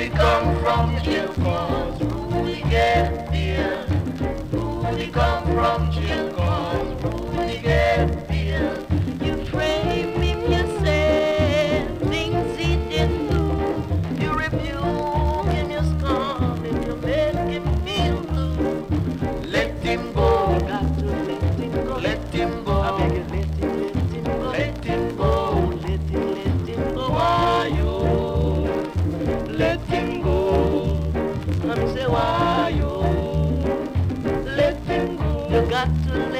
Rudy come from Chilcos, Rudy get beer. Rudy come from Chilcos, Rudy get beer. You frame him, you say things he didn't do. You rebuke him, you scorn him, you make him feel blue. Let him go, You got to let him go. let him go, I beg you, let him go. let him go. Let him go. Why you let him go? I say, Why you let him go? you got to